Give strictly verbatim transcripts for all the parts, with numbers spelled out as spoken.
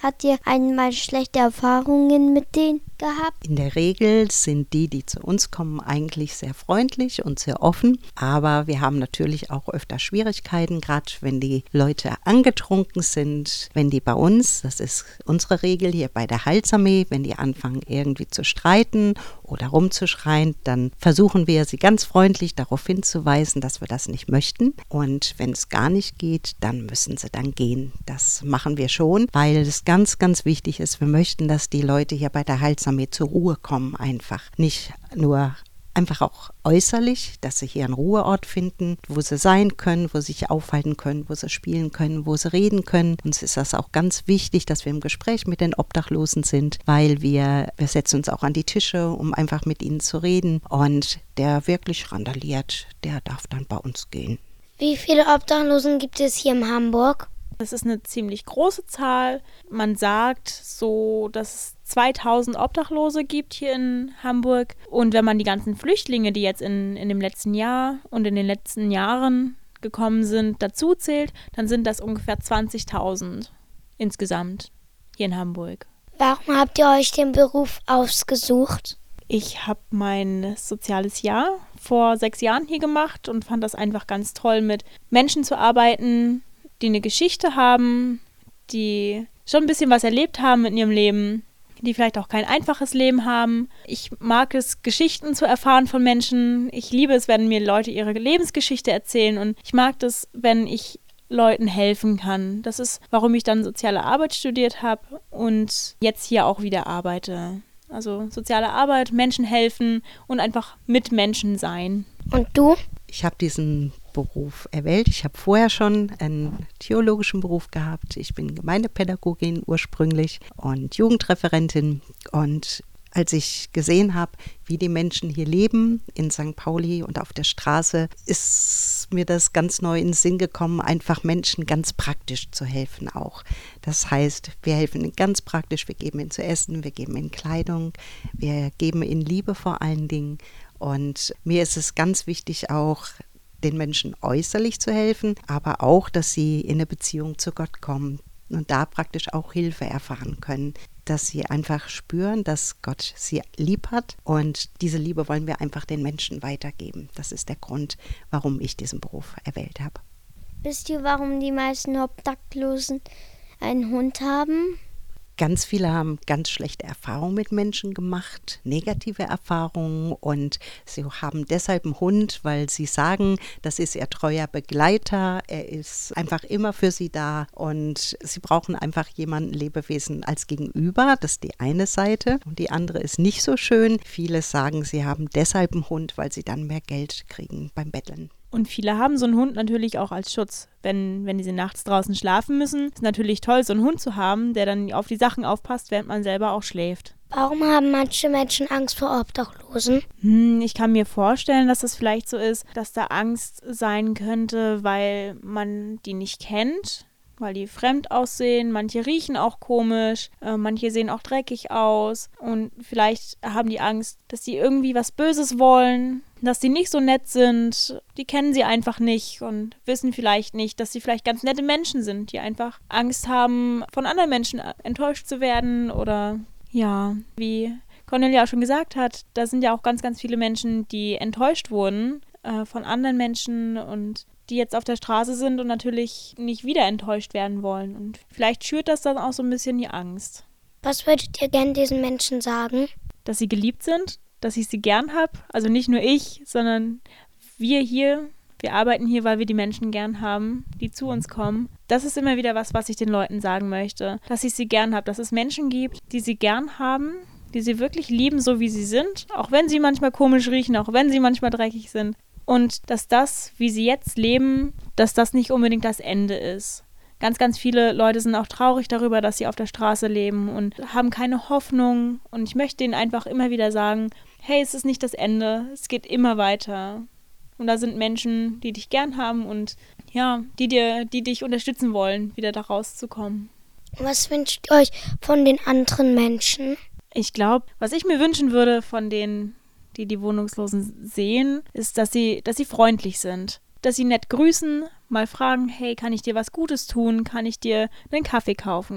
Habt ihr einmal schlechte Erfahrungen mit denen gehabt? In der Regel sind die, die zu uns kommen, eigentlich sehr freundlich und sehr offen. Aber wir haben natürlich auch öfter Schwierigkeiten, gerade wenn die Leute angetrunken sind, wenn die bei uns, das ist unsere Regel hier bei der Heilsarmee, wenn die anfangen irgendwie zu streiten oder rumzuschreien, dann versuchen wir sie ganz freundlich darauf hinzuweisen, dass wir das nicht möchten. Und wenn es gar nicht geht, dann müssen sie dann gehen. Das machen wir schon, weil es ganz, ganz wichtig ist. Wir möchten, dass die Leute hier bei der Heilsarmee zur Ruhe kommen einfach. Nicht nur einfach auch äußerlich, dass sie hier einen Ruheort finden, wo sie sein können, wo sie sich aufhalten können, wo sie spielen können, wo sie reden können. Uns ist das auch ganz wichtig, dass wir im Gespräch mit den Obdachlosen sind, weil wir, wir setzen uns auch an die Tische, um einfach mit ihnen zu reden. Und der wirklich randaliert, der darf dann bei uns gehen. Wie viele Obdachlosen gibt es hier in Hamburg? Das ist eine ziemlich große Zahl. Man sagt so, dass es zweitausend Obdachlose gibt hier in Hamburg. Und wenn man die ganzen Flüchtlinge, die jetzt in, in dem letzten Jahr und in den letzten Jahren gekommen sind, dazu zählt, dann sind das ungefähr zwanzigtausend insgesamt hier in Hamburg. Warum habt ihr euch den Beruf ausgesucht? Ich habe mein soziales Jahr vor sechs Jahren hier gemacht und fand das einfach ganz toll, mit Menschen zu arbeiten, die eine Geschichte haben, die schon ein bisschen was erlebt haben in ihrem Leben, die vielleicht auch kein einfaches Leben haben. Ich mag es, Geschichten zu erfahren von Menschen. Ich liebe es, wenn mir Leute ihre Lebensgeschichte erzählen, und ich mag das, wenn ich Leuten helfen kann. Das ist, warum ich dann soziale Arbeit studiert habe und jetzt hier auch wieder arbeite. Also soziale Arbeit, Menschen helfen und einfach mit Menschen sein. Und du? Ich habe diesen Beruf erwählt. Ich habe vorher schon einen theologischen Beruf gehabt. Ich bin Gemeindepädagogin ursprünglich und Jugendreferentin. Und als ich gesehen habe, wie die Menschen hier leben in Sankt Pauli und auf der Straße, ist mir das ganz neu in den Sinn gekommen, einfach Menschen ganz praktisch zu helfen auch. Das heißt, wir helfen ihnen ganz praktisch, wir geben ihnen zu essen, wir geben ihnen Kleidung, wir geben ihnen Liebe vor allen Dingen. Und mir ist es ganz wichtig auch, den Menschen äußerlich zu helfen, aber auch, dass sie in eine Beziehung zu Gott kommen und da praktisch auch Hilfe erfahren können, dass sie einfach spüren, dass Gott sie lieb hat, und diese Liebe wollen wir einfach den Menschen weitergeben. Das ist der Grund, warum ich diesen Beruf erwählt habe. Wisst ihr, warum die meisten Obdachlosen einen Hund haben? Ganz viele haben ganz schlechte Erfahrungen mit Menschen gemacht, negative Erfahrungen, und sie haben deshalb einen Hund, weil sie sagen, das ist ihr treuer Begleiter, er ist einfach immer für sie da, und sie brauchen einfach jemanden, Lebewesen als Gegenüber. Das ist die eine Seite, und die andere ist nicht so schön. Viele sagen, sie haben deshalb einen Hund, weil sie dann mehr Geld kriegen beim Betteln. Und viele haben so einen Hund natürlich auch als Schutz. Wenn, wenn diese nachts draußen schlafen müssen, ist natürlich toll, so einen Hund zu haben, der dann auf die Sachen aufpasst, während man selber auch schläft. Warum haben manche Menschen Angst vor Obdachlosen? Hm, ich kann mir vorstellen, dass das vielleicht so ist, dass da Angst sein könnte, weil man die nicht kennt, weil die fremd aussehen. Manche riechen auch komisch, äh, manche sehen auch dreckig aus, und vielleicht haben die Angst, dass sie irgendwie was Böses wollen, dass die nicht so nett sind. Die kennen sie einfach nicht und wissen vielleicht nicht, dass sie vielleicht ganz nette Menschen sind, die einfach Angst haben, von anderen Menschen enttäuscht zu werden. Oder ja, wie Cornelia auch schon gesagt hat, da sind ja auch ganz, ganz viele Menschen, die enttäuscht wurden äh, von anderen Menschen und die jetzt auf der Straße sind und natürlich nicht wieder enttäuscht werden wollen. Und vielleicht schürt das dann auch so ein bisschen die Angst. Was würdet ihr gern diesen Menschen sagen? Dass sie geliebt sind, dass ich sie gern habe. Also nicht nur ich, sondern wir hier. Wir arbeiten hier, weil wir die Menschen gern haben, die zu uns kommen. Das ist immer wieder was, was ich den Leuten sagen möchte. Dass ich sie gern habe, dass es Menschen gibt, die sie gern haben, die sie wirklich lieben, so wie sie sind. Auch wenn sie manchmal komisch riechen, auch wenn sie manchmal dreckig sind. Und dass das, wie sie jetzt leben, dass das nicht unbedingt das Ende ist. Ganz, ganz viele Leute sind auch traurig darüber, dass sie auf der Straße leben und haben keine Hoffnung. Und ich möchte ihnen einfach immer wieder sagen, hey, es ist nicht das Ende, es geht immer weiter. Und da sind Menschen, die dich gern haben und ja, die dir, die dich unterstützen wollen, wieder da rauszukommen. Was wünscht ihr euch von den anderen Menschen? Ich glaube, was ich mir wünschen würde von denen, die die Wohnungslosen sehen, ist, dass sie, dass sie freundlich sind. Dass sie nett grüßen, mal fragen, hey, kann ich dir was Gutes tun? Kann ich dir einen Kaffee kaufen?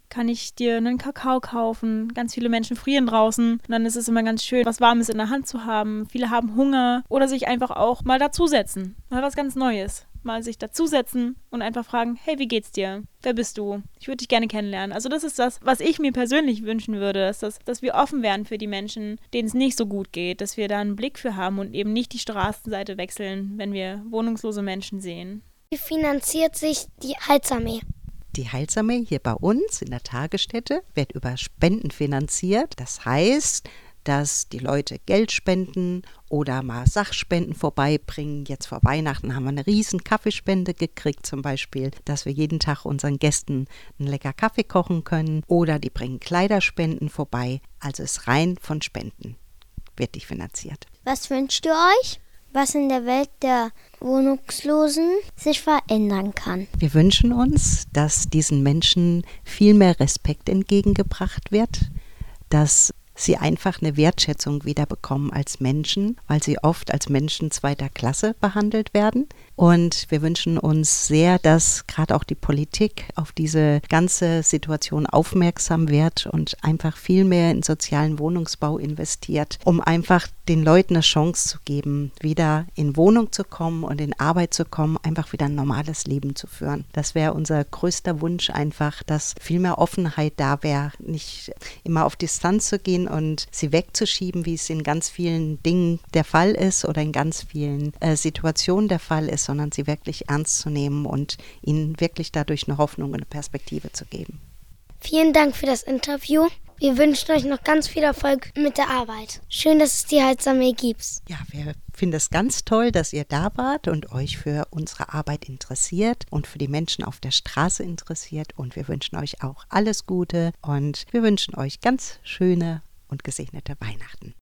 kann ich dir einen Kakao kaufen. Ganz viele Menschen frieren draußen. Und dann ist es immer ganz schön, was Warmes in der Hand zu haben. Viele haben Hunger oder sich einfach auch mal dazusetzen. Mal was ganz Neues. Mal sich dazusetzen und einfach fragen, hey, wie geht's dir? Wer bist du? Ich würde dich gerne kennenlernen. Also das ist das, was ich mir persönlich wünschen würde, dass, das, dass wir offen werden für die Menschen, denen es nicht so gut geht, dass wir da einen Blick für haben und eben nicht die Straßenseite wechseln, wenn wir wohnungslose Menschen sehen. Wie finanziert sich die Heilsarmee? Die Heilsarmee hier bei uns in der Tagesstätte wird über Spenden finanziert. Das heißt, dass die Leute Geld spenden oder mal Sachspenden vorbeibringen. Jetzt vor Weihnachten haben wir eine riesen Kaffeespende gekriegt zum Beispiel, dass wir jeden Tag unseren Gästen einen lecker Kaffee kochen können. Oder die bringen Kleiderspenden vorbei. Also ist rein von Spenden, wird die finanziert. Was wünscht ihr euch, was in der Welt der Wohnungslosen sich verändern kann? Wir wünschen uns, dass diesen Menschen viel mehr Respekt entgegengebracht wird, dass sie einfach eine Wertschätzung wieder bekommen als Menschen, weil sie oft als Menschen zweiter Klasse behandelt werden. Und wir wünschen uns sehr, dass gerade auch die Politik auf diese ganze Situation aufmerksam wird und einfach viel mehr in sozialen Wohnungsbau investiert, um einfach den Leuten eine Chance zu geben, wieder in Wohnung zu kommen und in Arbeit zu kommen, einfach wieder ein normales Leben zu führen. Das wäre unser größter Wunsch einfach, dass viel mehr Offenheit da wäre, nicht immer auf Distanz zu gehen und sie wegzuschieben, wie es in ganz vielen Dingen der Fall ist oder in ganz vielen äh, Situationen der Fall ist, sondern sie wirklich ernst zu nehmen und ihnen wirklich dadurch eine Hoffnung und eine Perspektive zu geben. Vielen Dank für das Interview. Wir wünschen euch noch ganz viel Erfolg mit der Arbeit. Schön, dass es die Heilsarmee gibt. Ja, wir finden es ganz toll, dass ihr da wart und euch für unsere Arbeit interessiert und für die Menschen auf der Straße interessiert. Und wir wünschen euch auch alles Gute und wir wünschen euch ganz schöne und gesegnete Weihnachten.